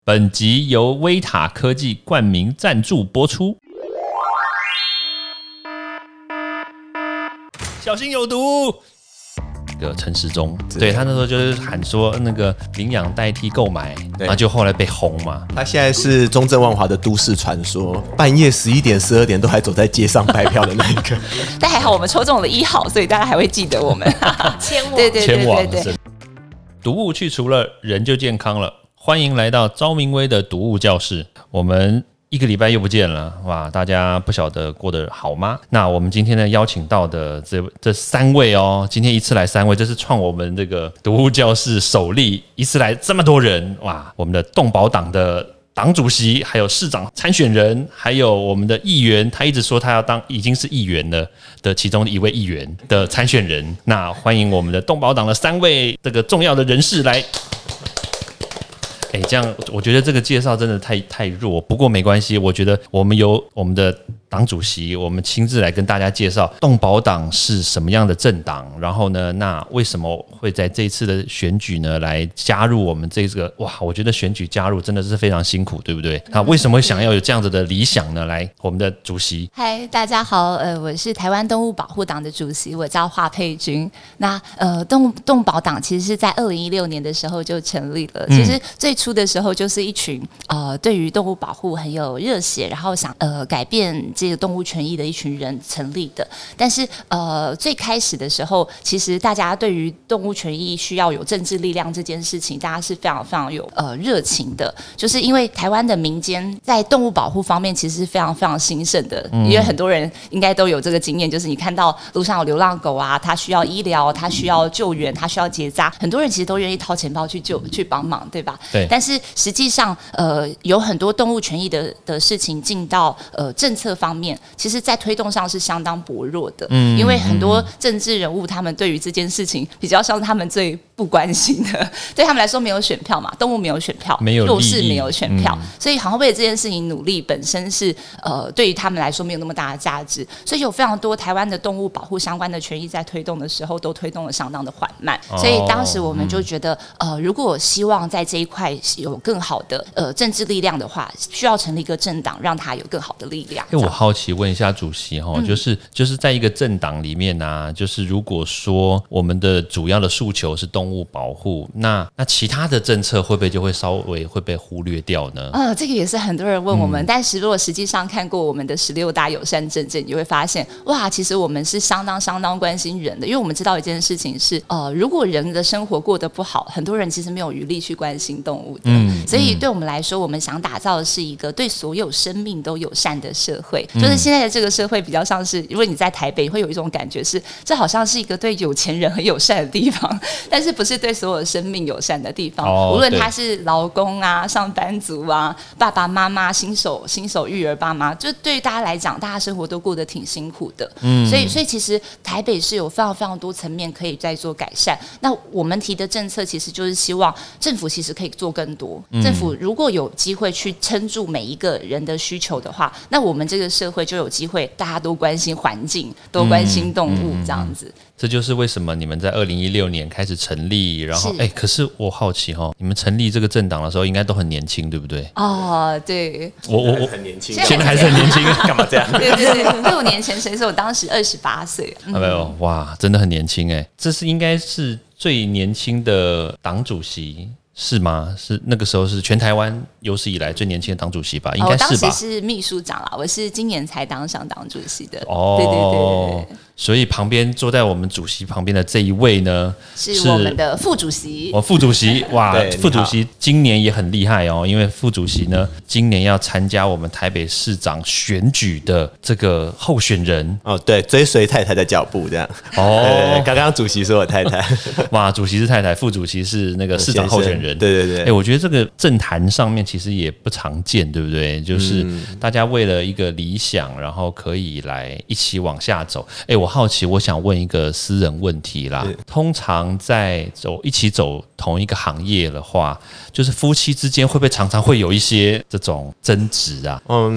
本集由威塔科技冠名赞助播出。小心有毒！那个陈时中，对他那时候就是喊说那个领养代替购买，然后就后来被轰嘛。 他现在是中正万华的都市传说，半夜11点、12点都还走在街上拜票的那一个。 但还好我们抽中了1号，所以大家还会记得我们。 千网， 对。 毒物去除了，人就健康了。欢迎来到昭明威的毒物教室。我们1个礼拜又不见了，哇！大家不晓得过得好吗？那我们今天呢邀请到的这3位哦，今天一次来3位，这是创我们这个毒物教室首例，一次来这么多人，哇！我们的动保党的党主席，还有市长参选人，还有我们的议员，他一直说他要当已经是议员了的其中一位议员的参选人。那欢迎我们的动保党的3位这个重要的人士来。这样我觉得这个介绍真的太弱，不过没关系，我觉得我们由我们的党主席，我们亲自来跟大家介绍动保党是什么样的政党，然后呢，那为什么会在这一次的选举呢来加入我们这个？哇，我觉得选举加入真的是非常辛苦，对不对？那为什么会想要有这样子的理想呢？来，我们的主席， 嗨，大家好，我是台湾动物保护党的主席，我叫华佩君。那动保党其实是在2016年的时候就成立了，其实最初的时候就是一群对于动物保护很有热血，然后想改变这个动物权益的一群人成立的。但是最开始的时候，其实大家对于动物权益需要有政治力量这件事情，大家是非常非常有热情的。就是因为台湾的民间在动物保护方面其实是非常非常兴盛的，因为很多人应该都有这个经验，就是你看到路上有流浪狗啊，它需要医疗，它需要救援，它需要结扎，很多人其实都愿意掏钱包去帮忙，对吧？ 对。 但是实际上，有很多动物权益的事情进到政策方面，其实在推动上是相当薄弱的。因为很多政治人物他们对于这件事情比较像他们最不关心的，对他们来说没有选票嘛，动物没有选票，弱势没有选票，所以好像为了这件事情努力本身是对于他们来说没有那么大的价值，所以有非常多台湾的动物保护相关的权益在推动的时候都推动得相当的缓慢，所以当时我们就觉得如果希望在这一块有更好的政治力量的话，需要成立一个政党，让它有更好的力量。 我好奇问一下主席就是在一个政党里面啊，就是如果说我们的主要的诉求是动物保护，那其他的政策会不会就会稍微会被忽略掉呢？ 这个也是很多人问我们，但是如果实际上看过我们的16大友善政见，你就会发现，哇，其实我们是相当关心人的，因为我们知道一件事情是，如果人的生活过得不好，很多人其实没有余力去关心动物的，所以对我们来说，我们想打造的是一个对所有生命都友善的社会。就是现在的这个社会比较像是，如果你在台北，会有一种感觉是，这好像是一个对有钱人很友善的地方，但是不是对所有生命友善的地方。无论他是劳工啊、上班族啊、爸爸妈妈、新手育儿爸妈，就对于大家来讲，大家生活都过得挺辛苦的。所以其实台北是有非常非常多层面可以再做改善。那我们提的政策其实就是希望政府其实可以做更多。政府如果有机会去撑住每一个人的需求的话，那我们这个社会就有机会大家都关心环境，都关心动物这样子。 这就是为什么你们在2016年开始成立，然后可是我好奇你们成立这个政党的时候应该都很年轻，对不对？ 对， 我很年轻， 现在还是很年轻， 干嘛这样？ 对，6年前谁说我当时28岁？ 哇，真的很年轻这是应该是最年轻的党主席。是吗？是那个时候是全台湾有史以来最年轻的党主席吧？应该是吧？ 我当时是秘书长啦，我是今年才当上党主席的。对。 所以旁边坐在我们主席旁边的这一位呢， 是我们的副主席。 副主席，哇，副主席今年也很厉害因为副主席呢，今年要参加我们台北市长选举的这个候选人。 对，追随太太的脚步这样。刚刚主席说我太太， 哇，主席是太太，副主席是那个市长候选人。 对。 我觉得这个政坛上面其实也不常见，对不对？就是大家为了一个理想，然后可以来一起往下走。我好奇，我想问一个私人问题啦。通常在一起走同一个行业的话，就是夫妻之间会不会常常会有一些这种争执啊？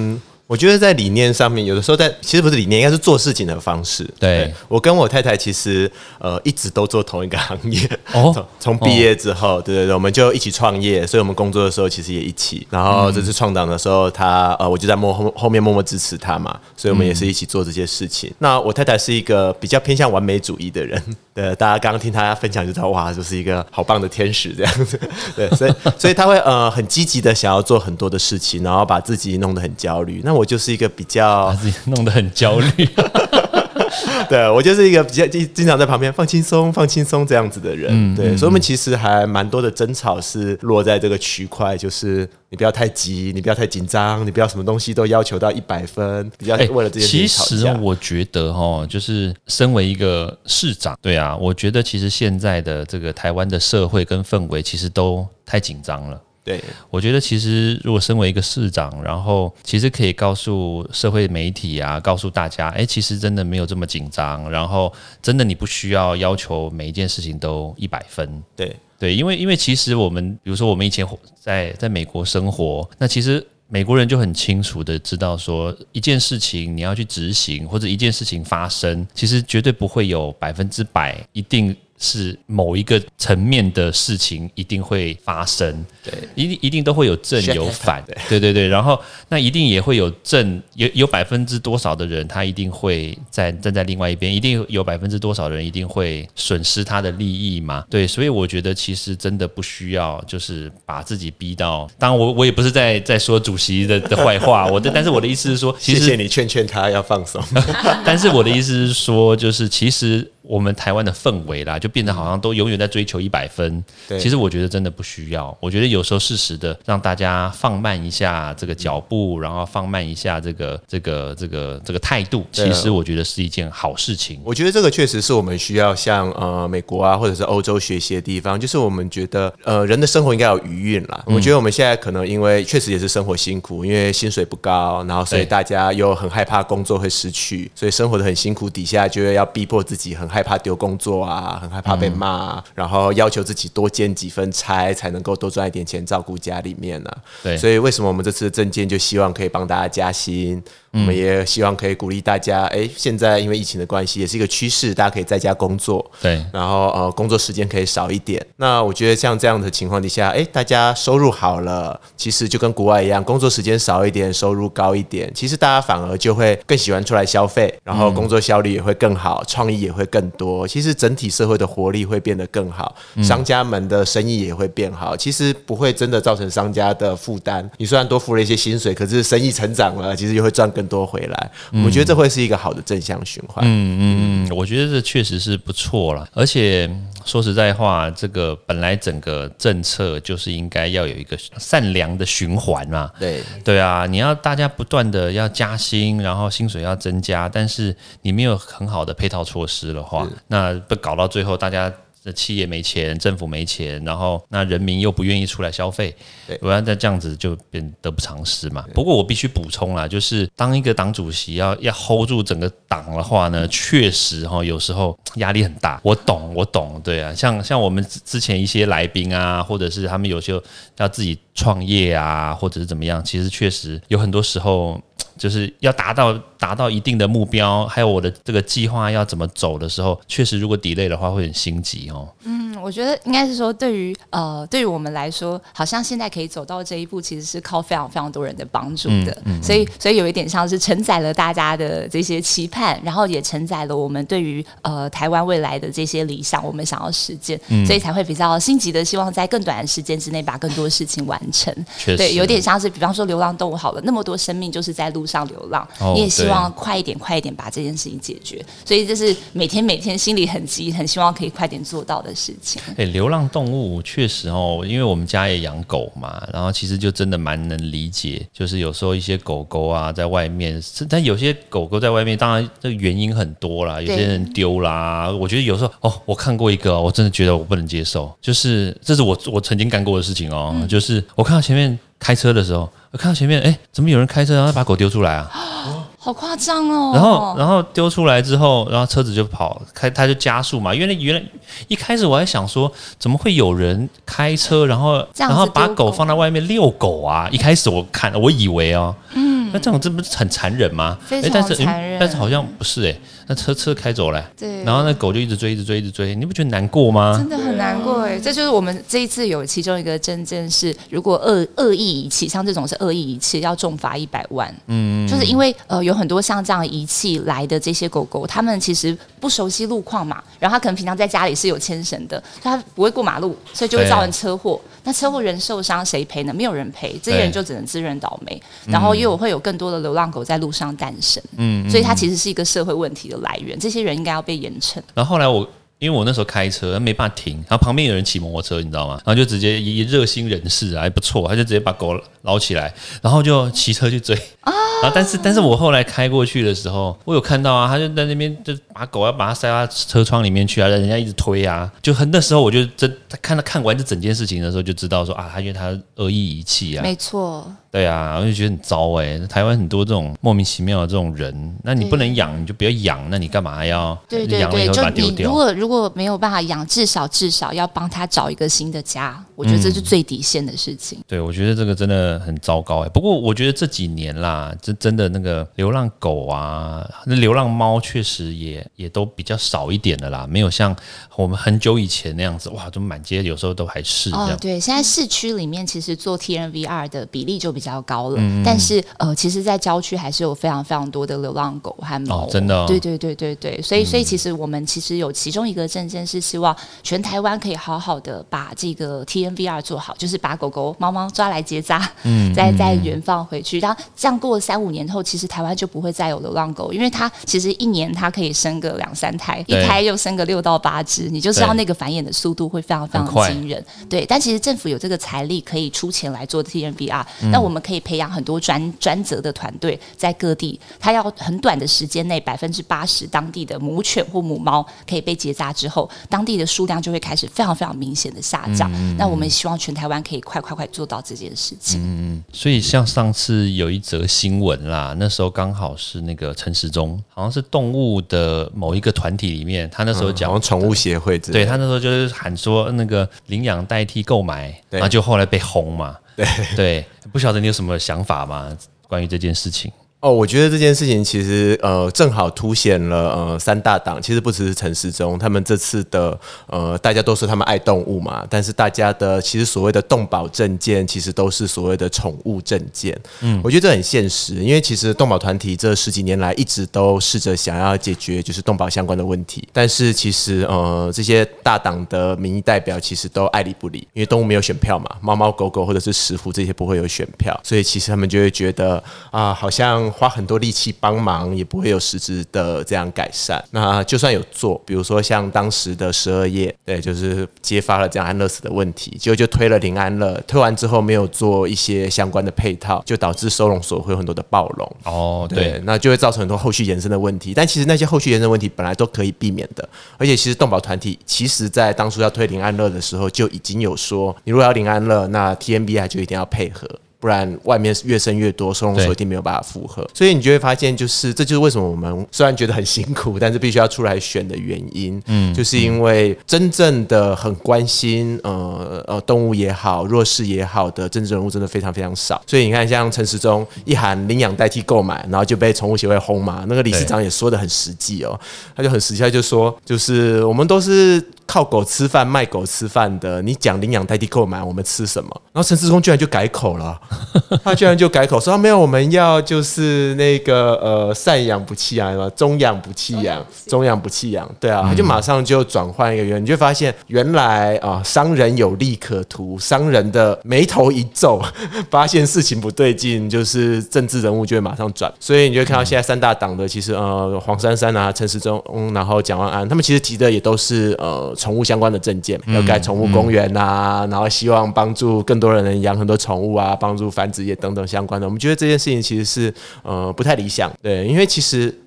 我觉得在理念上面，有的时候其实不是理念，应该是做事情的方式。 对， 我跟我太太其实一直都做同一个行业， 哦， 从毕业之后，对，我们就一起创业，所以我们工作的时候其实也一起。然后这次创党的时候，我就在后面默默支持他嘛，所以我们也是一起做这些事情。那我太太是一个比较偏向完美主义的人，对，大家刚刚听她分享就知道，哇，就是一个好棒的天使这样子。对，所以她会很积极的想要做很多的事情，然后把自己弄得很焦虑。那我就是一个比较把自己弄得很焦虑。 对，我就是一个比较经常在旁边放轻松这样子的人。对，所以我们其实还蛮多的争吵是落在这个区块，就是你不要太急，你不要太紧张，你不要什么东西都要求到100分，比较为了这件事情吵架。 其实我觉得就是身为一个市长，对啊，我觉得其实现在的这个台湾的社会跟氛围其实都太紧张了。 对， 我觉得其实如果身为一个市长，然后其实可以告诉社会媒体啊，告诉大家，其实真的没有这么紧张，然后真的你不需要求每一件事情都100分。对，因为其实我们比如说我们以前在美国生活，那其实美国人就很清楚的知道说，一件事情你要去执行，或者一件事情发生，其实绝对不会有100%一定是某一个层面的事情一定会发生， 对， 一定都会有正有反，对，然后那一定也会有正，有多少的人他一定会站在另外一边，一定有多少人一定会损失他的利益嘛，对，所以我觉得其实真的不需要就是把自己逼到，当然我也不是在说主席的坏话，但是我的意思是说，其实谢谢你劝他要放松， 但是我的意思是说，就是其实我们台湾的氛围啦，就变得好像都永远在追求100分。其实我觉得真的不需要。我觉得有时候适时的让大家放慢一下这个脚步，然后放慢一下这个态度，其实我觉得是一件好事情。 我觉得这个确实是我们需要向美国啊或者是欧洲学习的地方，就是我们觉得人的生活应该有余韵啦。我觉得我们现在可能因为确实也是生活辛苦，因为薪水不高，然后所以大家又很害怕工作会失去，所以生活的很辛苦底下，就会要逼迫自己很害怕丢工作啊，很害怕被骂啊，然后要求自己多兼几份差才能够多赚一点钱照顾家里面啊。对，所以为什么我们这次的政见就希望可以帮大家加薪，我们也希望可以鼓励大家，现在因为疫情的关系也是一个趋势，大家可以在家工作，对，然后工作时间可以少一点。那我觉得像这样的情况底下，大家收入好了，其实就跟国外一样，工作时间少一点，收入高一点，其实大家反而就会更喜欢出来消费，然后工作效率也会更好，创意也会更多，其实整体社会的活力会变得更好，商家们的生意也会变好，其实不会真的造成商家的负担。你虽然多付了一些薪水，可是生意成长了，其实又会赚更多回来。我觉得这会是一个好的正向循环。 我觉得这确实是不错啦。而且说实在话，这个本来整个政策就是应该要有一个善良的循环嘛。对啊，你要大家不断的要加薪，然后薪水要增加，但是你没有很好的配套措施的话，那不搞到最后大家企业没钱，政府没钱，然后那人民又不愿意出来消费，我要再这样子就变得不偿失嘛。不过我必须补充啦，就是当一个党主席要 hold 住整个党的话呢，确实有时候压力很大。我懂，对啊，像我们之前一些来宾啊，或者是他们有时候要自己创业啊，或者是怎么样，其实确实有很多时候就是要达到一定的目标，还有我的这个计划要怎么走的时候，确实如果 delay 的话会很心急哦。 我觉得应该是说，对于我们来说，好像现在可以走到这一步，其实是靠非常非常多人的帮助的。所以有一点像是承载了大家的这些期盼，然后也承载了我们对于台湾未来的这些理想，我们想要实践，所以才会比较心急的希望在更短的时间之内把更多事情完成。对，有点像是比方说流浪动物好了，那么多生命就是在路上流浪，你也希望快一点把这件事情解决，所以这是每天心里很急，很希望可以快点做到的事情。 流浪动物确实因为我们家也养狗嘛，然后其实就真的蛮能理解，就是有时候一些狗狗啊在外面，但有些狗狗在外面，当然这个原因很多啦，有些人丢啦，我觉得有时候我看过一个我真的觉得我不能接受，就是这是我曾经干过的事情就是我看到前面开车的时候，我看到前面怎么有人开车然后把狗丢出来啊？ 好夸张哦！ 然后丢出来之后，然后车子就他就加速嘛。原来一开始我还想说，怎么会有人开车然后把狗放在外面遛狗啊？一开始我以为那这种这不是很残忍吗？ 非常残忍。 但是好像不是那车开走了， 对， 然后那狗就一直追，一直追，一直追，你不觉得难过吗？ 真的很难过这就是我们这一次有其中一个证件是，如果恶意遗弃，像这种是恶意遗弃，要重罚100万。就是因为有很多像这样遗弃来的这些狗狗，他们其实不熟悉路况嘛，然后他可能平常在家里是有牵绳的，他不会过马路，所以就会造成车祸。那车祸人受伤谁赔呢？没有人赔，这些人就只能自认倒霉。然后又会有更多的流浪狗在路上诞生。所以它其实是一个社会问题的来源，这些人应该要被严惩。 然后后来因为我那时候开车没办法停，然后旁边有人骑摩托车，你知道吗？然后就直接一热心人士还不错，他就直接把狗捞起来，然后就骑车去追。然后但是我后来开过去的时候，我有看到他就在那边就把狗要把它塞到车窗里面去人家一直推就那时候我就看完这整件事情的时候就知道说他因为他恶意遗弃没错。 对啊，我就觉得很糟台湾很多这种莫名其妙的这种人，那你不能养你就不要养，那你干嘛要养了以后把它丢掉？ 就你如果没有办法养，至少要帮他找一个新的家，我觉得这是最底线的事情。 对，我觉得这个真的很糟糕不过我觉得这几年啦，真的那个流浪狗那流浪猫确实也都比较少一点了啦，没有像我们很久以前那样子就满街有时候都还是这样。 对，现在市区里面其实做 TNVR 的比例就比较高了，但是其实在郊区还是有非常非常多的流浪狗和猫。 真的对，所以其实我们其实有其中一个政见是希望全台湾可以好好的把这个 TNVR 做好，就是把狗狗猫猫抓来结扎，再原放回去。然后这样过了3-5年后，其实台湾就不会再有流浪狗，因为它其实1年它可以生个2-3胎，一胎又生个6到8只，你就知道那个繁衍的速度会非常非常惊人。对，但其实政府有这个财力可以出钱来做 TNVR，那我们可以培养很多专责的团队在各地，它要很短的时间内80%当地的母犬或母猫可以被结扎之后，当地的数量就会开始非常非常明显的下降。那我们希望全台湾可以快做到这件事情。 所以像上次有一则新闻啦，那时候刚好是那个陈时中，好像是动物的某一个团体里面，他那时候讲宠物协会之类的， 对他那时候就是喊说那个领养代替购买，然后就后来被轰嘛。对，不晓得你有什么想法吗？关于这件事情？ 我觉得这件事情其实正好凸显了3大党，其实不只是陈时中，他们这次的大家都说他们爱动物嘛，但是大家的其实所谓的动保政见，其实都是所谓的宠物政见。我觉得这很现实，因为其实动保团体这10几年来一直都试着想要解决就是动保相关的问题，但是其实这些大党的民意代表其实都爱理不理，因为动物没有选票嘛，猫猫狗狗或者是石虎这些不会有选票，所以其实他们就会觉得好像花很多力气帮忙也不会有实质的这样改善。那就算有做，比如说像当时的12夜，对，就是揭发了这样安乐死的问题，结果就推了零安乐，推完之后没有做一些相关的配套，就导致收容所会有很多的暴龙。对，那就会造成很多后续延伸的问题。但其实那些后续延伸的问题本来都可以避免的，而且其实动保团体其实在当初要推零安乐的时候就已经有说，你如果要零安乐，那 TNVR 就一定要配合。不然外面越生越多，收容所一定没有办法负荷。所以你就会发现，这就是为什么我们虽然觉得很辛苦，但是必须要出来选的原因。就是因为真正的很关心动物也好，弱势也好的政治人物真的非常非常少。所以你看，像陈时中一喊领养代替购买，然后就被宠物协会轰嘛。那个理事长也说得很实际他就很实际，他就说，就是我们都是靠狗吃饭、卖狗吃饭的，你讲领养代替购买，我们吃什么？然后陈时中居然就改口了。他居然就改口说没有，我们要就是那个赡养不弃养，中养不弃养，中养不弃养，对啊，他就马上就转换一个原因，你就发现原来商人有利可图，商人的眉头一皱，发现事情不对劲，就是政治人物就会马上转，所以你就会看到现在3大党的其实黄珊珊啊、陈时中，然后蒋万安，他们其实提的也都是宠物相关的政见，要盖宠物公园啊，然后希望帮助更多人养很多宠物啊，帮助繁殖业等等相关的。我们觉得这件事情其实是不太理想，对，因为其实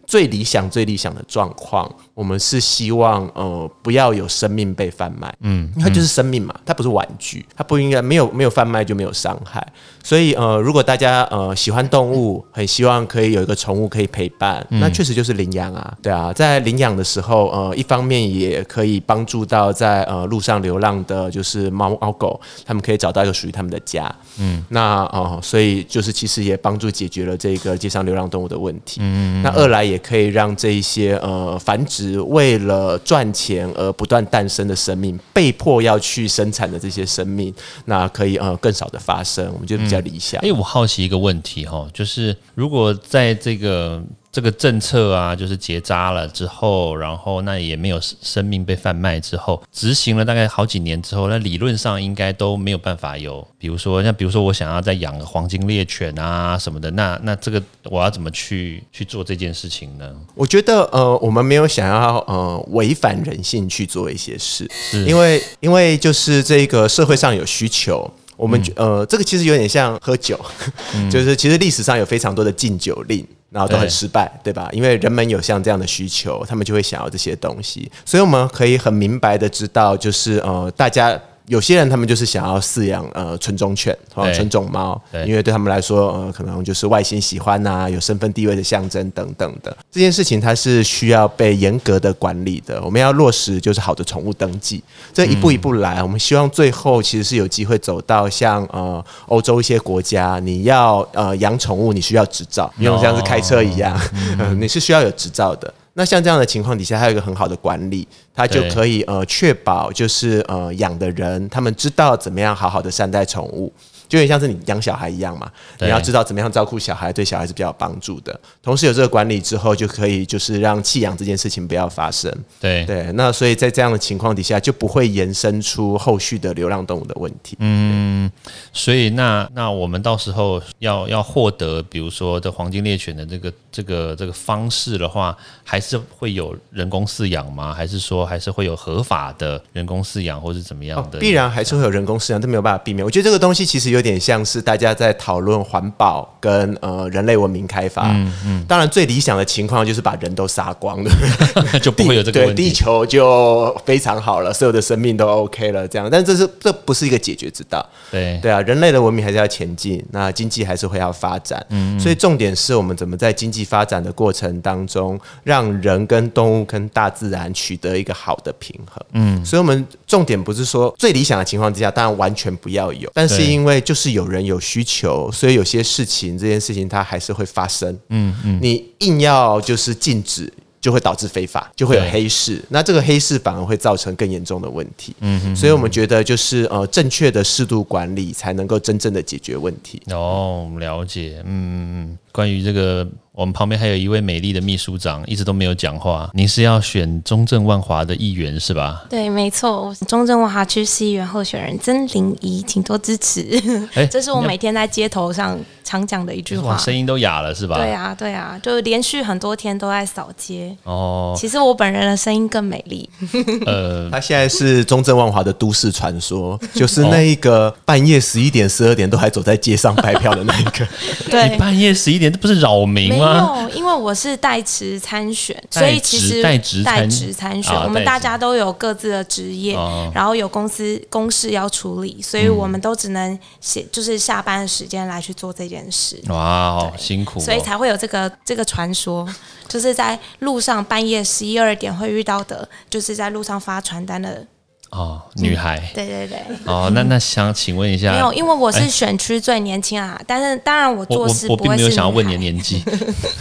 最理想的状况，我们是希望不要有生命被贩卖，因为它就是生命嘛，它不是玩具，它不应该没有贩卖就没有伤害。所以如果大家喜欢动物，很希望可以有一个宠物可以陪伴，那确实就是领养啊，对啊，在领养的时候一方面也可以帮助到在路上流浪的就是猫狗，他们可以找到一个属于他们的家，所以就是其实也帮助解决了这个街上流浪动物的问题，那二来也可以让这一些繁殖为了赚钱而不断诞生的生命，被迫要去生产的这些生命，那可以更少的发生，我们觉得比较理想。 我好奇一个问题哈，就是如果在这个政策啊，就是结扎了之后，然后那也没有生命被贩卖之后，执行了大概好几年之后，那理论上应该都没有办法有，比如说我想要再养个黄金猎犬啊什么的，那这个我要怎么去做这件事情呢？我觉得我们没有想要违反人性去做一些事，因为就是这个社会上有需求。我们这个其实有点像喝酒，就是其实历史上有非常多的禁酒令，然后都很失败，对吧？因为人们有像这样的需求，他们就会想要这些东西，所以我们可以很明白的知道，就是大家。有些人他们就是想要饲养纯种犬、纯种猫，因为对他们来说可能就是外形喜欢啊，有身份地位的象征等等的。这件事情它是需要被严格的管理的，我们要落实就是好的宠物登记，这一步一步来，我们希望最后其实是有机会走到像欧洲一些国家，你要养宠物你需要执照，因为像是开车一样，你是需要有执照的。那像这样的情况底下，还有一个很好的管理，它就可以确保就是养的人他们知道怎么样好好的善待宠物，就有点像是你养小孩一样嘛，你要知道怎么样照顾小孩，对小孩是比较有帮助的。同时有这个管理之后，就可以就是让弃养这件事情不要发生。对，那所以在这样的情况底下，就不会延伸出后续的流浪动物的问题。 所以那我们到时候要获得，比如说这黄金猎犬的这个方式的话，还是会有人工饲养吗？还是说还是会有合法的人工饲养，或是怎么样的？ 必然还是会有人工饲养，这没有办法避免。我觉得这个东西其实有点像是大家在讨论环保跟人类文明开发。当然最理想的情况就是把人都杀光了， 就不会有这个问题， 对，地球就非常好了，所有的生命都 OK 了，这样。但这不是一个解决之道。对啊，人类的文明还是要前进，那经济还是会要发展。所以重点是我们怎么在经济发展的过程当中，让人跟动物跟大自然取得一个好的平衡。所以我们重点不是说最理想的情况之下，当然完全不要有，但是因为就是有人有需求，所以有些事情这件事情它还是会发生。你硬要就是禁止，就会导致非法，就会有黑市，那这个黑市反而会造成更严重的问题。所以我们觉得就是正确的适度管理才能够真正的解决问题。 了解。关于这个，我们旁边还有一位美丽的秘书长，一直都没有讲话。您是要选中正万华的议员是吧？ 对，没错，我是中正万华区市议员候选人曾玲仪，请多支持。这是我每天在街头上常讲的一句话。 声音都哑了是吧？ 对啊，就连续很多天都在扫街。其实我本人的声音更美丽。 他现在是中正万华的都市传说，就是那一个半夜11点、12点都还走在街上拜票的那一个。 对， 你半夜11点，这不是扰民吗？ 没有，因为我是代职参选，所以其实代职参选，我们大家都有各自的职业，然后有公事要处理，所以我们都只能就是下班的时间来去做这件事。 哇，好辛苦所以才会有这个传说，就是在路上半夜11、12点会遇到的，就是在路上发传单的。 女孩。 对。 那想请问一下， 没有，因为我是选区最年轻啊，但是当然我做事我并没有想要问你的年纪。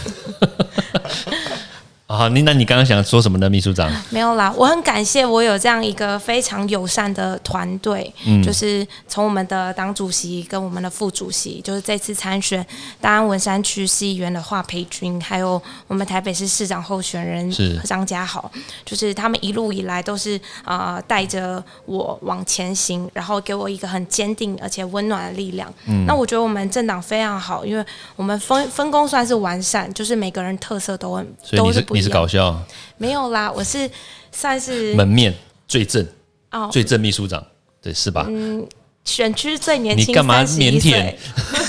那你刚刚想说什么呢，秘书长？ 没有啦，我很感谢我有这样一个非常友善的团队，就是从我们的党主席跟我们的副主席，就是这次参选大安文山区市议员的华培君，还有我们台北市市长候选人张家豪，就是他们一路以来都是带着我往前行，然後給我一個很堅定而且溫暖的力量。那我覺得我們政黨非常好，因為我們分工算是完善，就是每個人特色都是不一樣。 你是搞笑？ 沒有啦，我是算是門面最正最正秘書長，對，是吧？ 選區最年輕， 你幹嘛靦腆？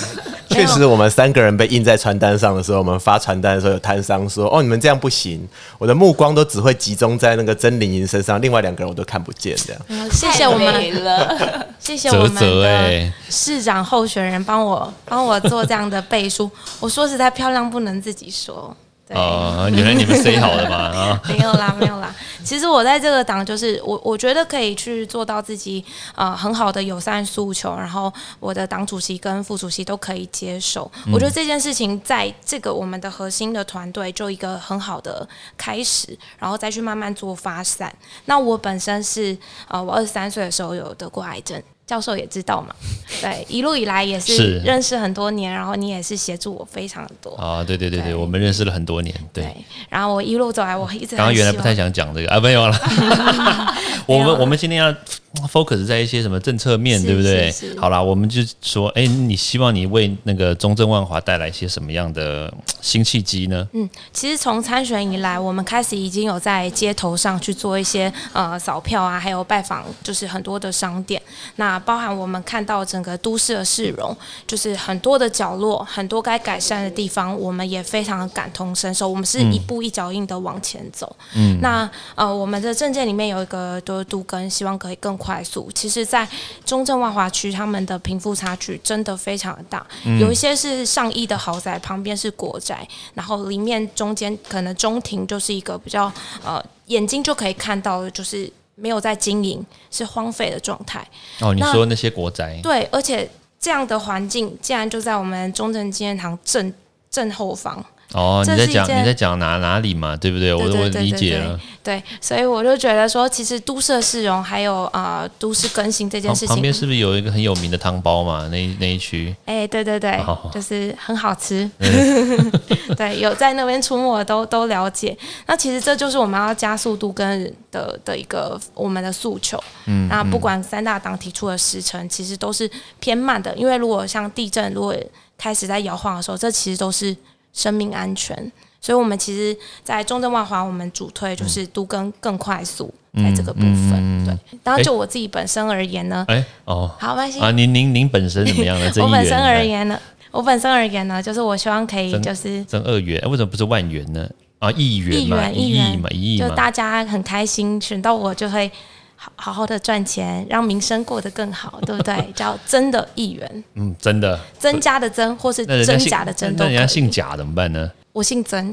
确实，我们3个人被印在传单上的时候，我们发传单的时候，有摊商说：“哦，你们这样不行，我的目光都只会集中在那个曾玲莹身上，另外2个人我都看不见。”这样， 谢谢我们，谢谢我们的市长候选人帮我做这样的背书。我说实在，漂亮不能自己说。 原来你们 say 好的嘛？ 没有啦。其实我在这个党，就是我觉得可以去做到自己很好的友善诉求，然后我的党主席跟副主席都可以接受。我觉得这件事情在这个我们的核心的团队就一个很好的开始，然后再去慢慢做发散。那我本身是我23岁的时候有得过癌症。教授也知道嘛，对，一路以来也是认识很多年，然后你也是协助我非常的多啊，对，我们认识了很多年，对。 然后我一路走来，我一直刚刚原来不太想讲这个啊，没有了。我们今天要 focus 在一些什么政策面，对不对？好啦，我们就说，你希望你为那个中正万华带来一些什么样的新契机呢？ 其实从参选以来，我们开始已经有在街头上去做一些扫票啊，还有拜访，就是很多的商店。那包含我们看到整个都市的市容，就是很多的角落，很多该改善的地方，我们也非常的感同身受。我们是一步一脚印的往前走。那我们的政见里面有一个都更，希望可以更快速。其实，在中正万华区，他们的贫富差距真的非常的大，有一些是上亿的豪宅，旁边是国宅，然后里面中间可能中庭就是一个比较眼睛就可以看到的，就是没有在经营，是荒废的状态。 你说那些国宅， 对，而且这样的环境竟然就在我们中正纪念堂正后方。 你在讲哪里嘛，对不对？我理解了。 对，所以我就觉得说，其实都市的市容还有都市更新这件事情， 旁边是不是有一个很有名的汤包嘛？那一区， 对，就是很好吃。对，有在那边出没的都了解。那其实这就是我们要加速度跟的一个我们的诉求。那不管3大党提出的时程，其实都是偏慢的，因为如果像地震，如果开始在摇晃的时候，这其实都是生命安全，所以我们其实，在中正万华，我们主推就是都更快速，在这个部分。对，当然就我自己本身而言呢， 好， 没关系啊，您本身怎么样呢？ 我本身而言呢，就是我希望可以就是增2元，为什么不是万元呢？亿元嘛，1亿嘛，1亿嘛， 就大家很开心，选到我就会好好的赚钱，让民生过得更好，对不对？叫真的1元， 真的增加的增，或是真假的真都可以。 那人家姓贾怎么办呢？ 我姓曾。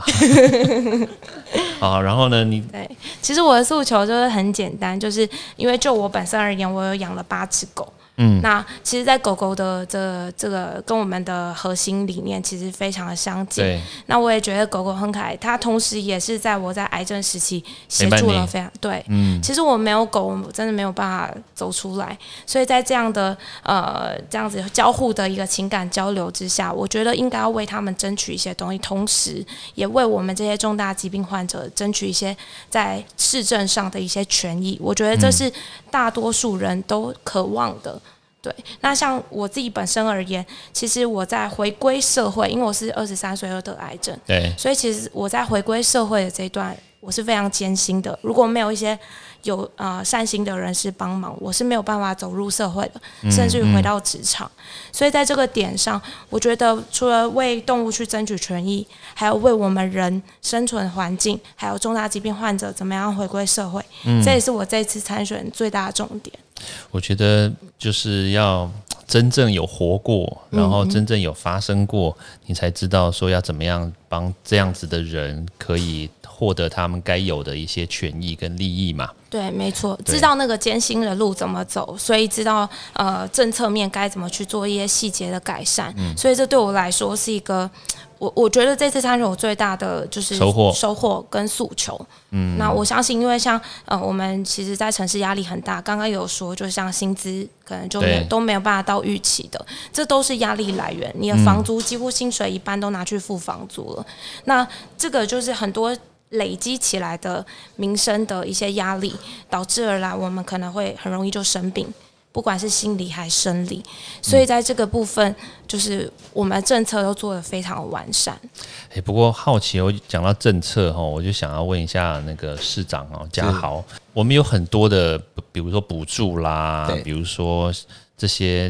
然后呢？ 对，其实我的诉求就是很简单，就是因为就我本身而言，我有养了8只狗。那其实，在狗狗的这个跟我们的核心理念其实非常的相近。 对， 那我也觉得狗狗很可爱，它同时也是在我在癌症时期协助了非常对。其实我没有狗，我真的没有办法走出来。所以在这样的这样子交互的一个情感交流之下，我觉得应该要为他们争取一些东西，同时也为我们这些重大疾病患者争取一些在市政上的一些权益。我觉得这是大多数人都渴望的。对，那像我自己本身而言，其实我在回归社会，因为我是23岁就得癌症， 对， 所以其实我在回归社会的这一段，我是非常艰辛的。如果没有一些有善心的人士帮忙，我是没有办法走入社会的，甚至于回到职场。所以在这个点上，我觉得除了为动物去争取权益，还有为我们人生存环境，还有重大疾病患者怎么样回归社会，这也是我这次参选最大的重点。 我觉得就是要真正有活过，然后真正有发生过，你才知道说要怎么样帮这样子的人可以获得他们该有的一些权益跟利益嘛。 对，没错，知道那个艰辛的路怎么走，所以知道政策面该怎么去做一些细节的改善。所以这对我来说是一个，我觉得这次参选我最大的就是收获跟诉求。那我相信，因为像我们其实，在城市压力很大，刚刚有说，就像薪资可能就都没有办法到预期的，这都是压力来源。你的房租几乎薪水一半都拿去付房租了，那这个就是很多累积起来的民生的一些压力，导致而来我们可能会很容易就生病，不管是心理还是生理。所以在这个部分，就是我们政策都做得非常完善。 不过好奇我讲到政策我就想要问一下那个市长嘉豪，我们有很多的比如说补助啦，比如说这些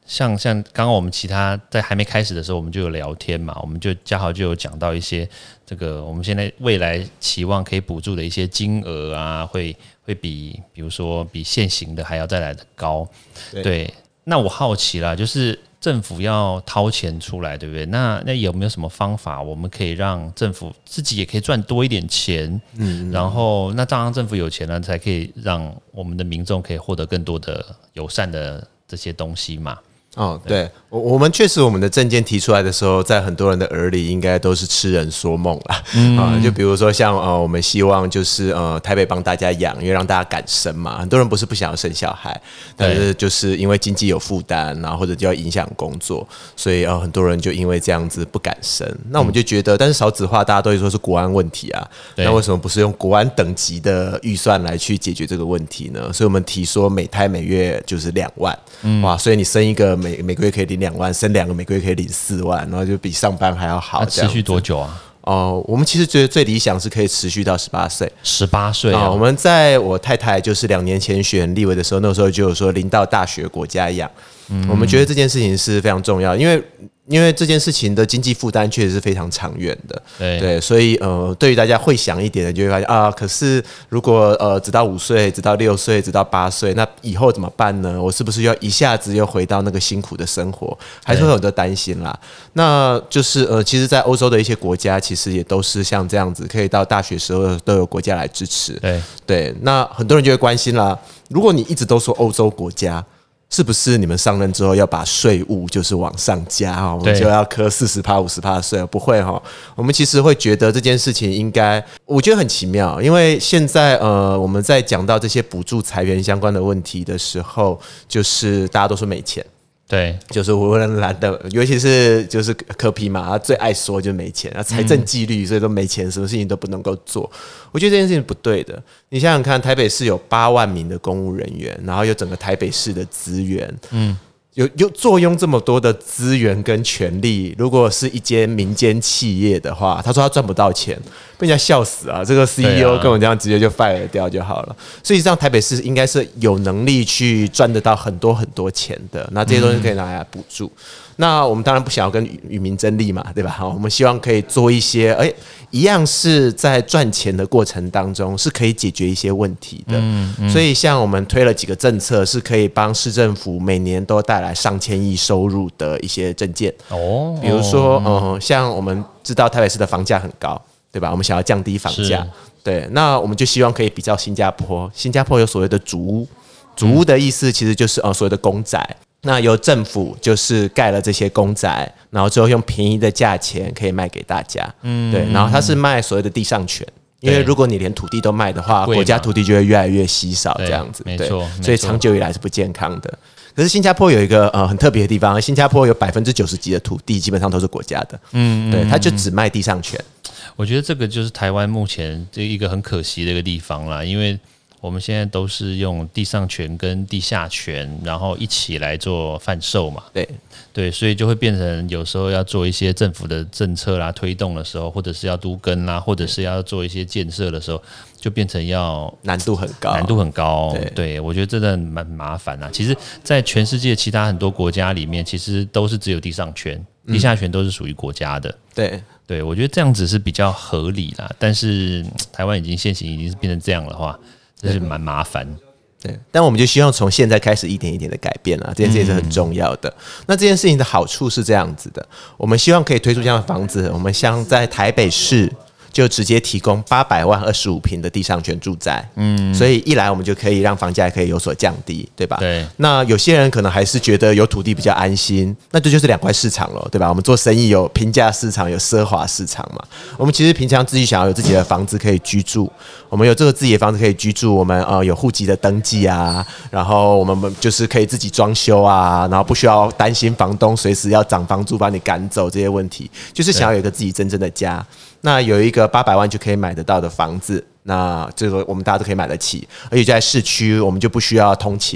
像刚刚我们其他在还没开始的时候，我们就有聊天嘛，我们就嘉豪就有讲到一些这个我们现在未来期望可以补助的一些金额啊，会比如说比现行的还要再来的高。对，那我好奇啦，就是政府要掏钱出来，对不对？那有没有什么方法，我们可以让政府自己也可以赚多一点钱？然后那当然政府有钱了，才可以让我们的民众可以获得更多的友善的这些东西嘛。 对，我们确实，我们的政见提出来的时候，在很多人的耳里，应该都是痴人说梦啦。就比如说像我们希望就是台北帮大家养，因为让大家敢生嘛。很多人不是不想要生小孩，但是就是因为经济有负担，然后或者就要影响工作，所以很多人就因为这样子不敢生。那我们就觉得，但是少子化大家都会说是国安问题啊，那为什么不是用国安等级的预算来去解决这个问题呢？所以我们提说每胎每月就是2万，哇，所以你生一个每个月可以领2万，生2个每个月可以领4万，然后就比上班还要好。 持续多久啊？ 我们其实觉得最理想是可以持续到18岁。 18岁啊！ 我们在我太太就是2年前选立委的时候，那个时候就有说0到大学国家养。我们觉得这件事情是非常重要，因为这件事情的经济负担确实是非常长远的，对，所以对于大家会想一点的，就会发现啊，可是如果直到5岁，直到6岁，直到8岁，那以后怎么办呢？我是不是要一下子又回到那个辛苦的生活？还是会有很多担心啦。那就是其实，在欧洲的一些国家，其实也都是像这样子，可以到大学时候都有国家来支持。对，那很多人就会关心啦，如果你一直都说欧洲国家，是不是你们上任之后要把税务就是往上加，我们就要科40%、50%的税？不会哈，我们其实会觉得这件事情应该，我觉得很奇妙，因为现在我们在讲到这些补助裁员相关的问题的时候，就是大家都说没钱。对，就是无人懒得，尤其是就是柯 P 嘛，他最爱说就是没钱，财政纪律，所以都没钱，什么事情都不能够做。我觉得这件事情不对的。你想想看，台北市有8万名的公务人员，然后有整个台北市的资源，有坐拥这么多的资源跟权力，如果是一间民间企业的话，他说他赚不到钱，被人家笑死啊！这个 CEO 跟我这样直接就 fire 掉就好了。所以，这样台北市应该是有能力去赚得到很多很多钱的，那这些东西可以拿来补助。那我们当然不想要跟与民争利嘛，对吧？好，我们希望可以做一些，一样是在赚钱的过程当中是可以解决一些问题的。所以像我们推了几个政策，是可以帮市政府每年都带来上千亿收入的一些政见。比如说，像我们知道台北市的房价很高，对吧？我们想要降低房价，对，那我们就希望可以比较新加坡。新加坡有所谓的祖屋，祖屋的意思其实就是所谓的公宅。那由政府就是盖了这些公宅，然后之后用便宜的价钱可以卖给大家，对，然后它是卖所谓的地上权，因为如果你连土地都卖的话，国家土地就会越来越稀少，这样子，对，所以长久以来是不健康的。可是新加坡有一个很特别的地方，新加坡有90%几的土地基本上都是国家的，对，它就只卖地上权。 我觉得这个就是台湾目前这一个很可惜的一个地方啦，因为我们现在都是用地上权跟地下权，然后一起来做贩售嘛。对，所以就会变成有时候要做一些政府的政策啦、推动的时候，或者是要都更啦，或者是要做一些建设的时候，就变成要难度很高。 对，我觉得真的蛮麻烦啊。其实，在全世界其他很多国家里面，其实都是只有地上权，地下权都是属于国家的。对，我觉得这样子是比较合理啦。但是台湾现行已经是变成这样的话，这是蛮麻烦。 对，但我们就希望从现在开始一点一点的改变啊，这件事情是很重要的。那这件事情的好处是这样子的，我们希望可以推出这样的房子，我们像在台北市就直接提供800万25坪的地上权住宅，所以一来我们就可以让房价可以有所降低，对吧？ 对。 那有些人可能还是觉得有土地比较安心，那这就是2块市场了，对吧？我们做生意有平价市场，有奢华市场嘛。我们其实平常自己想要有自己的房子可以居住，我们有这个自己的房子可以居住，我们有户籍的登记啊，然后我们就是可以自己装修啊，然后不需要担心房东随时要涨房租把你赶走这些问题，就是想要有一个自己真正的家。那有一个800万就可以买得到的房子，那这个我们大家都可以买得起，而且在市区我们就不需要通勤，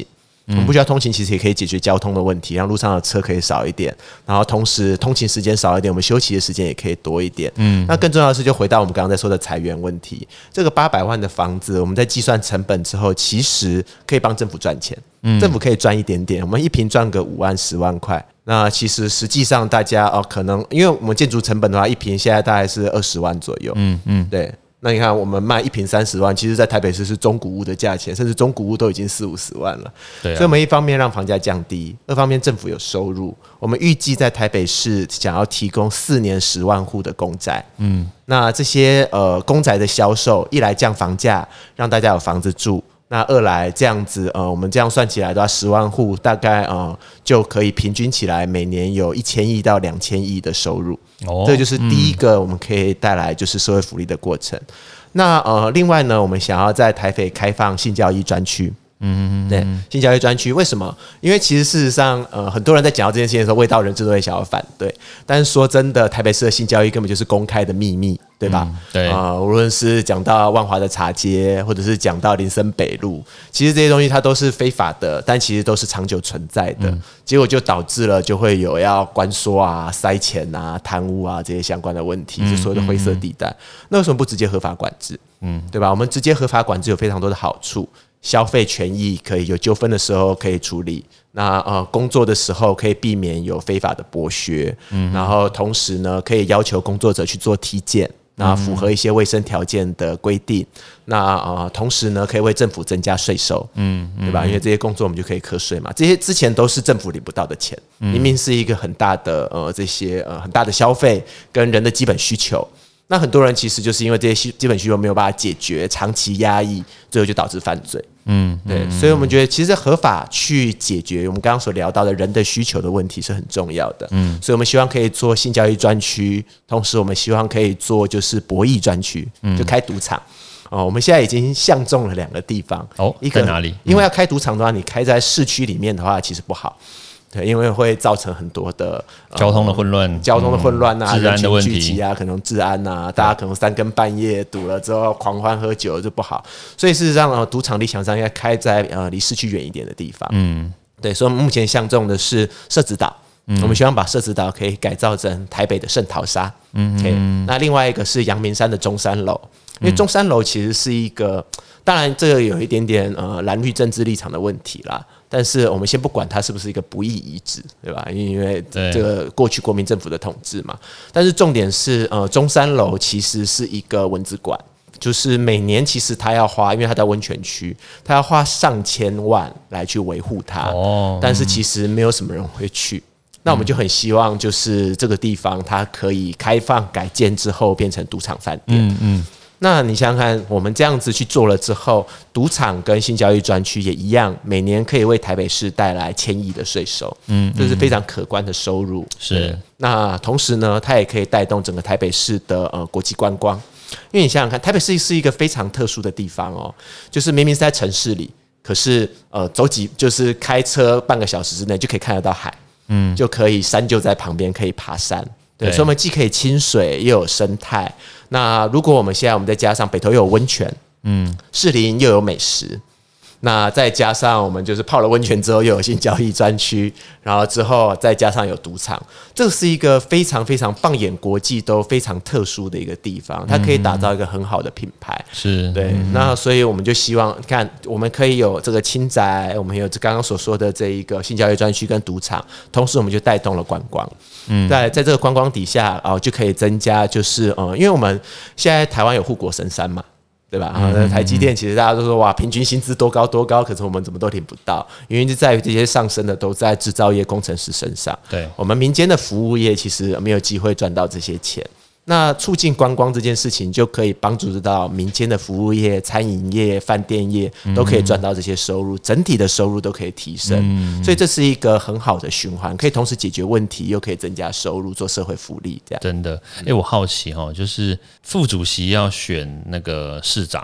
我们不需要通勤，其实也可以解决交通的问题，让路上的车可以少一点，然后同时通勤时间少一点，我们休息的时间也可以多一点。那更重要的是，就回到我们刚刚在说的裁员问题，这个800万的房子，我们在计算成本之后，其实可以帮政府赚钱，政府可以赚一点点，我们一坪赚个5万10万块。那其实实际上大家可能因为我们建筑成本的话，一坪现在大概是20万左右，对。那你看，我们卖一坪30万，其实在台北市是中古屋的价钱，甚至中古屋都已经40-50万了。 对啊， 所以我们一方面让房价降低，二方面政府有收入。我们预计在台北市想要提供4年10万户的公宅。那这些公宅的销售，一来降房价，让大家有房子住。那二来这样子，我们这样算起来的话，10万户大概就可以平均起来每年有1000亿到2000亿的收入。这就是第一个我们可以带来就是社会福利的过程。那另外呢，我们想要在台北开放性教育专区。对，性教育专区为什么？因为其实事实上，很多人在讲到这件事情的时候，卫道人士都会想要反对。但是说真的，台北市的性教育根本就是公开的秘密，对吧？ 对， 无论是讲到万华的茶街，或者是讲到林森北路，其实这些东西它都是非法的，但其实都是长久存在的。结果就导致了就会有要关说啊、塞钱啊、贪污啊这些相关的问题，就所谓的灰色地带。那为什么不直接合法管制？对吧？我们直接合法管制有非常多的好处。消费权益可以有纠纷的时候可以处理，那工作的时候可以避免有非法的剥削，然后同时呢可以要求工作者去做体检，那符合一些卫生条件的规定，那同时呢可以为政府增加税收，对吧？因为这些工作我们就可以课税嘛，这些之前都是政府领不到的钱，明明是一个很大的这些很大的消费跟人的基本需求。那很多人其实就是因为这些基本需求没有办法解决，长期压抑，最后就导致犯罪。对，所以我们觉得其实合法去解决我们刚刚所聊到的人的需求的问题是很重要的。所以我们希望可以做性教育专区，同时我们希望可以做就是博弈专区，就开赌场。我们现在已经相中了2个地方。一个在哪里？ 因为要开赌场的话，你开在市区里面的话，其实不好。对，因为会造成很多的交通的混乱、 治安的问题啊，可能治安啊，大家可能3更半夜赌了之后狂欢喝酒就不好。所以事实上，赌场理想上应该开在离市区远一点的地方。对，所以我们目前相中的是社子岛。我们希望把社子岛可以改造成台北的圣淘沙。那另外一个是阳明山的中山楼，因为中山楼其实是一个，当然这个有一点点蓝绿政治立场的问题啦。但是我们先不管它是不是一个不义遗址，对吧？因为这个过去国民政府的统治嘛。但是重点是，中山楼其实是一个蚊子馆，就是每年其实它要花，因为它在温泉区，它要花上千万来去维护它。但是其实没有什么人会去。那我们就很希望，就是这个地方它可以开放改建之后变成赌场饭店。那你想想看，我们这样子去做了之后，赌场跟性教育专区也一样，每年可以为台北市带来1000亿的税收，这是非常可观的收入。 是。 那同时呢，它也可以带动整个台北市的国际观光，因为你想想看，台北市是一个非常特殊的地方哦，就是明明是在城市里，可是就是开车半个小时之内就可以看得到海，就可以山就在旁边，可以爬山。对，所以我们既可以亲水又有生态。那如果我们再加上北投又有温泉，士林又有美食，那再加上我们就是泡了温泉之后又有性交易专区，然后之后再加上有赌场，这是一个非常非常放眼国际都非常特殊的一个地方，它可以打造一个很好的品牌。 是， 对。那所以我们就希望看，我们可以有这个轻宅，我们有刚刚所说的这一个性教育专区跟赌场，同时我们就带动了观光。在这个观光底下就可以增加，就是因为我们现在台湾有护国神山嘛，对吧？台积电其实大家都说哇，平均薪资多高多高，可是我们怎么都领不到，原因就在于这些上升的都在制造业工程师身上。 对， 我们民间的服务业其实没有机会赚到这些钱。那促进观光这件事情，就可以帮助到民间的服务业、餐饮业、饭店业都可以赚到这些收入，整体的收入都可以提升。所以这是一个很好的循环，可以同时解决问题，又可以增加收入，做社会福利。这样真的。我好奇就是副主席要选那个市长，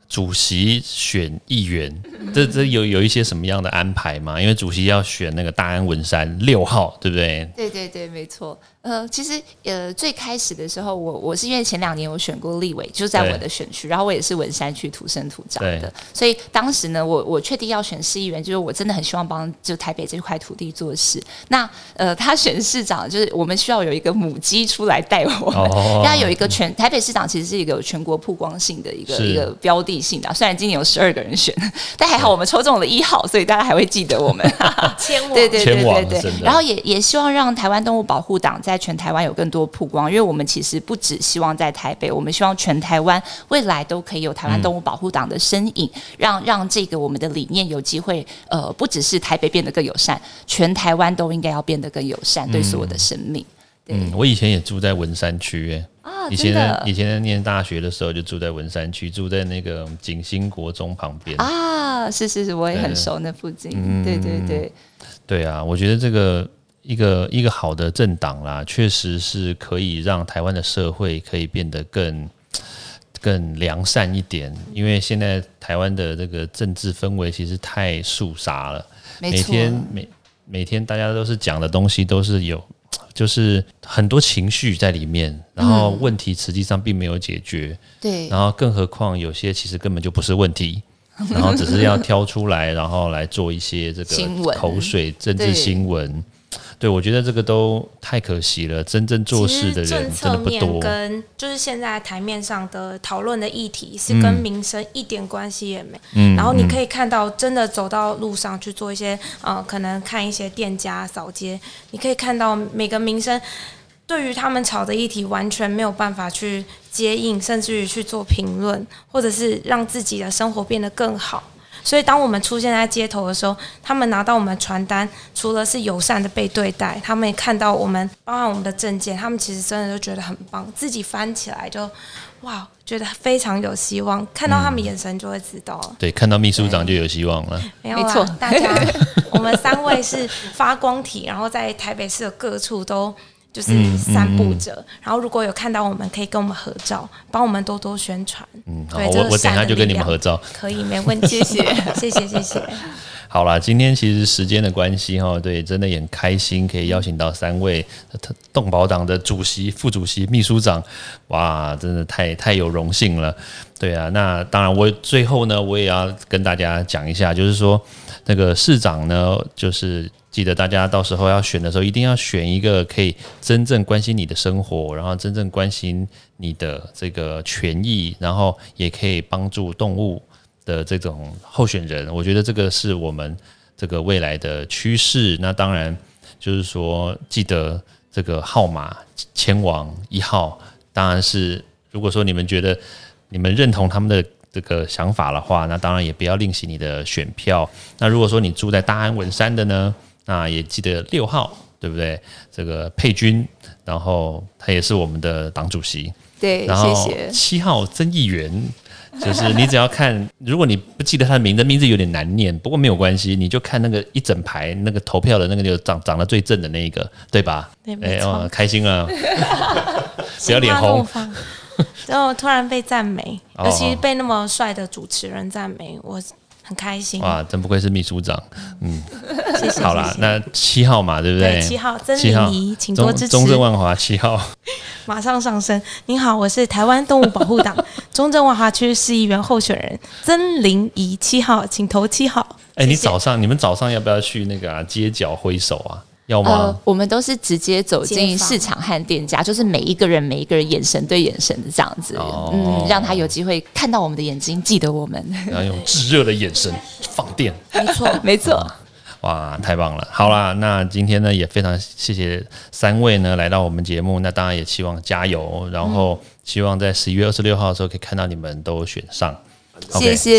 主席选议员，这有一些什么样的安排吗？因为主席要选那个大安文山6号，对不对？ 对对对，没错。其实最开始的时候，我是因为前2年我选过立委，就在我的选区，然后我也是文山区土生土长的，所以当时呢，我确定要选市议员，就是我真的很希望帮就台北这块土地做事。那他选市长，就是我们需要有一个母鸡出来带我们，要有一个台北市长其实是一个有全国曝光性的一个标的性的，虽然今年有12个人选，但还好我们抽中了1号，所以大家还会记得我们。 千王， 对对对对对。然后也希望让台湾动物保护党在全台湾有更多曝光，因为我们其实不只希望在台北，我们希望全台湾未来都可以有台湾动物保护党的身影，让这个我们的理念有机会，不只是台北变得更友善，全台湾都应该要变得更友善，对所有的生命。 我以前也住在文山区以前在念大学的时候就住在文山区，住在那个景兴国中旁边啊，是，我也很熟那附近。对对对， 对啊，我觉得这个一个好的政党啦，确实是可以让台湾的社会可以变得更良善一点，因为现在台湾的这个政治氛围其实太肃杀了，每天大家都是讲的东西都是就是很多情绪在里面，然后问题实际上并没有解决， 对， 然后更何况有些其实根本就不是问题，然后只是要挑出来，然后来做一些这个口水政治新闻。对，我觉得这个都太可惜了，真正做事的人真的不多。 跟就是现在台面上的讨论的议题是跟民生一点关系也没。然后你可以看到，真的走到路上去做一些可能看一些店家扫街，你可以看到每个民生对于他们吵的议题完全没有办法去接应，甚至于去做评论，或者是让自己的生活变得更好。所以当我们出现在街头的时候，他们拿到我们传单，除了是友善的被对待，他们也看到我们包含我们的证件，他们其实真的都觉得很棒，自己翻起来就哇，觉得非常有希望，看到他们眼神就会知道对，看到秘书长就有希望了。 没有啦，大家我们3位是发光体，然后在台北市的各处都就是散布着，然后如果有看到我们，可以跟我们合照，帮我们多多宣传。 好，我等一下就跟你们合照。 可以，没问题，谢谢。 好啦，今天其实时间的关系对，真的也很开心，可以邀请到3位动保党的主席、副主席、秘书长，哇，真的太有荣幸了。对啊，那当然我最后呢，我也要跟大家讲一下，就是说那个市长呢，就是记得大家到时候要选的时候，一定要选一个可以真正关心你的生活，然后真正关心你的这个权益，然后也可以帮助动物的这种候选人。我觉得这个是我们这个未来的趋势。那当然就是说，记得这个号码千王1号，当然是如果说你们觉得你们认同他们的这个想法的话，那当然也不要吝惜你的选票。那如果说你住在大安文山的呢，那也记得6号，对不对？这个佩君，然后他也是我们的党主席。 对， 然后谢谢。 7号曾议员，就是你只要看，如果你不记得他的名字有点难念，不过没有关系，你就看那个一整排那个投票的那个就长得最正的那一个，对吧？ 对，没错。 开心了，不要脸红。 然后突然被赞美，尤其被那么帅的主持人赞美，我很开心。 哇，真不愧是秘书长。 谢谢。 好啦，那7号嘛，对不对 ？7号曾玲仪，请多支持。 中正万华7号， 马上上升。您好，我是台湾动物保护党中正万华区市议员候选人曾玲仪，7号，请投7号。 你们早上要不要去那个街角挥手啊？要吗？ 我们都是直接走进市场和店家，就是每一个人眼神对眼神的这样子，让他有机会看到我们的眼睛，记得我们， 然后用炙热的眼神放电。 没错。 哇，太棒了！好啦，那今天呢也非常谢谢3位呢来到我们节目，那当然也希望加油，然后希望在11月26号的时候可以看到你们都选上。 谢谢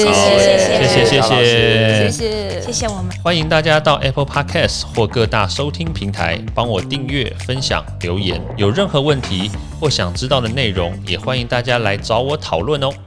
我们， 欢迎大家到 Apple Podcast 或各大收听平台帮我订阅、分享、留言。有任何问题或想知道的内容，也欢迎大家来找我讨论哦。